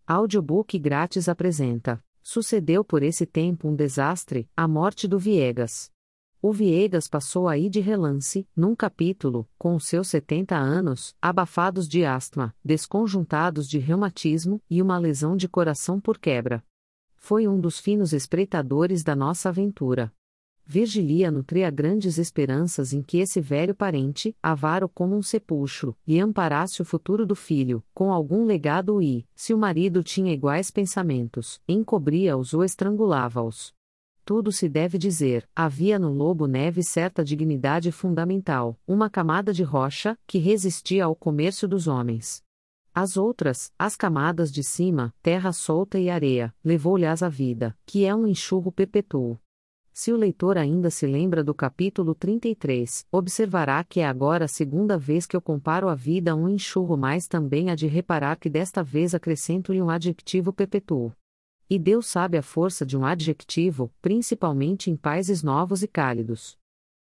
Audiobook grátis apresenta. Sucedeu por esse tempo um desastre, a morte do Viegas. O Viegas passou aí de relance, num capítulo, com os seus 70 anos, abafados de asma, desconjuntados de reumatismo e uma lesão de coração por quebra. Foi um dos finos espreitadores da nossa aventura. Virgilia nutria grandes esperanças em que esse velho parente, avaro como um sepulcro, lhe amparasse o futuro do filho, com algum legado e, se o marido tinha iguais pensamentos, encobria-os ou estrangulava-os. Tudo se deve dizer, havia no Lobo Neves certa dignidade fundamental, uma camada de rocha, que resistia ao comércio dos homens. As outras, as camadas de cima, terra solta e areia, levou-lhes a vida, que é um enxurro perpétuo. Se o leitor ainda se lembra do capítulo 33, observará que é agora a segunda vez que eu comparo a vida a um enxurro, mas também há de reparar que desta vez acrescento-lhe um adjetivo perpétuo. E Deus sabe a força de um adjetivo, principalmente em países novos e cálidos.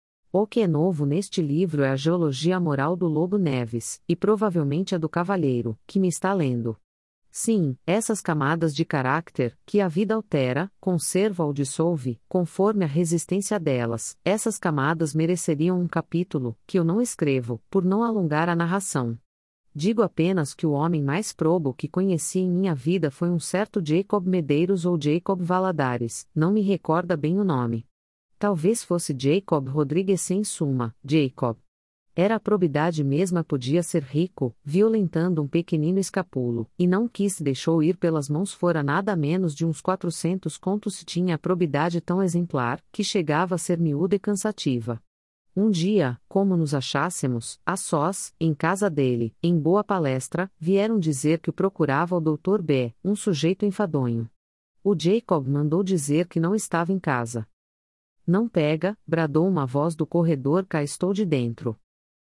O que é novo neste livro é a geologia moral do Lobo Neves, e provavelmente a do cavalheiro, que me está lendo. Sim, essas camadas de caráter, que a vida altera, conserva ou dissolve, conforme a resistência delas, essas camadas mereceriam um capítulo, que eu não escrevo, por não alongar a narração. Digo apenas que o homem mais probo que conheci em minha vida foi um certo Jacob Medeiros ou Jacob Valadares, não me recorda bem o nome. Talvez fosse Jacob Rodrigues em suma, Jacob. Era a probidade mesma, podia ser rico, violentando um pequenino escapulo, e não quis deixou ir pelas mãos fora nada menos de uns 400 contos se tinha a probidade tão exemplar, que chegava a ser miúda e cansativa. Um dia, como nos achássemos, a sós, em casa dele, em boa palestra, vieram dizer que o procurava o Dr. B., um sujeito enfadonho. O Jacob mandou dizer que não estava em casa. Não pega, bradou uma voz do corredor, cá estou de dentro.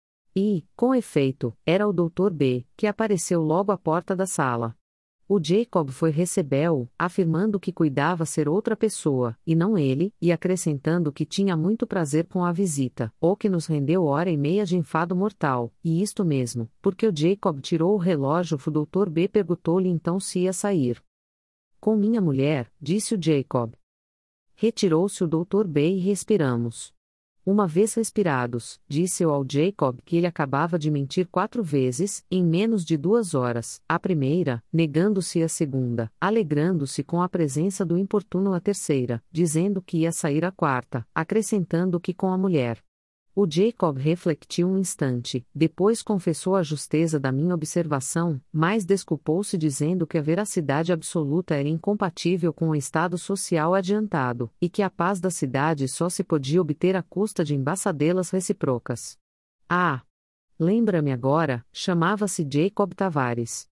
E, com efeito, era o Dr. B., que apareceu logo à porta da sala. O Jacob foi recebê-lo, afirmando que cuidava ser outra pessoa, e não ele, e acrescentando que tinha muito prazer com a visita, ou que nos rendeu hora e meia de enfado mortal, e isto mesmo, porque o Jacob tirou o relógio. O Dr. B. perguntou-lhe então se ia sair. Com minha mulher, disse o Jacob. Retirou-se o Dr. B. e respiramos. Uma vez respirados, disse eu ao Jacob que ele acabava de mentir 4 vezes, em menos de 2 horas, a primeira, negando-se a segunda, alegrando-se com a presença do importuno a terceira, dizendo que ia sair a quarta, acrescentando que com a mulher. O Jacob refletiu um instante, depois confessou a justeza da minha observação, mas desculpou-se dizendo que a veracidade absoluta era incompatível com o estado social adiantado, e que a paz da cidade só se podia obter à custa de embaçadelas recíprocas. Ah! Lembra-me agora, chamava-se Jacob Tavares.